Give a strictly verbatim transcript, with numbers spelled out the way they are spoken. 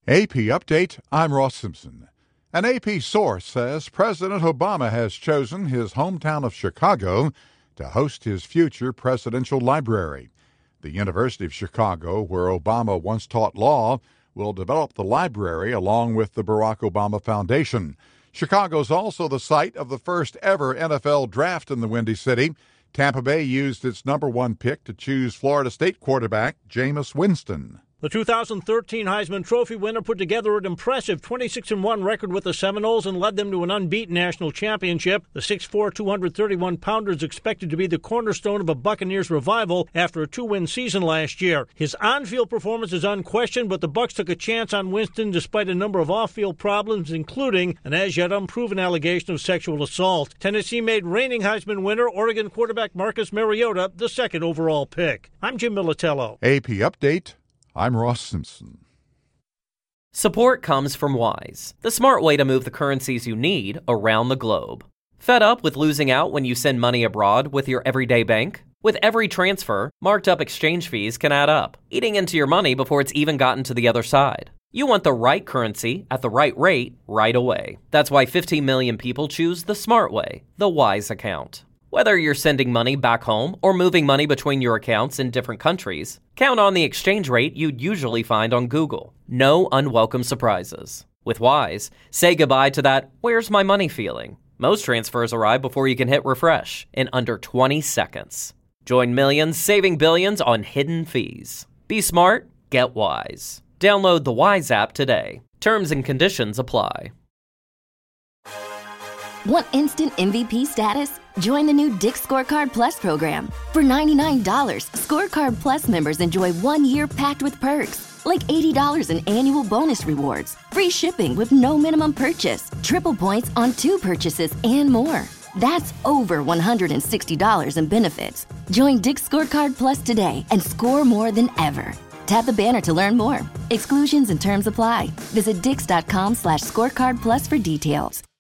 A P Update, I'm Ross Simpson. An A P source says President Obama has chosen his hometown of Chicago to host his future presidential library. The University of Chicago, where Obama once taught law, will develop the library along with the Barack Obama Foundation. Chicago's also the site of the first ever N F L draft in the Windy City. Tampa Bay used its number one pick to choose Florida State quarterback Jameis Winston. The two thousand thirteen Heisman Trophy winner put together an impressive twenty-six and one record with the Seminoles and led them to an unbeaten national championship. The six foot four, two hundred thirty-one pounder is expected to be the cornerstone of a Buccaneers revival after a two-win season last year. His on-field performance is unquestioned, but the Bucs took a chance on Winston despite a number of off-field problems, including an as-yet unproven allegation of sexual assault. Tennessee made reigning Heisman winner Oregon quarterback Marcus Mariota the second overall pick. I'm Jim Militello. A P Update, I'm Ross Simpson. Support comes from Wise, the smart way to move the currencies you need around the globe. Fed up with losing out when you send money abroad with your everyday bank? With every transfer, marked up exchange fees can add up, eating into your money before it's even gotten to the other side. You want the right currency at the right rate right away. That's why fifteen million people choose the smart way, the Wise account. Whether you're sending money back home or moving money between your accounts in different countries, count on the exchange rate you'd usually find on Google. No unwelcome surprises. With Wise, say goodbye to that "where's my money" feeling. Most transfers arrive before you can hit refresh in under twenty seconds. Join millions saving billions on hidden fees. Be smart, get Wise. Download the Wise app today. Terms and conditions apply. Want instant M V P status? Join the new Dick's Scorecard Plus program. For ninety-nine dollars, Scorecard Plus members enjoy one year packed with perks, like eighty dollars in annual bonus rewards, free shipping with no minimum purchase, triple points on two purchases, and more. That's over one hundred sixty dollars in benefits. Join Dick's Scorecard Plus today and score more than ever. Tap the banner to learn more. Exclusions and terms apply. Visit dix.com slash scorecard plus for details.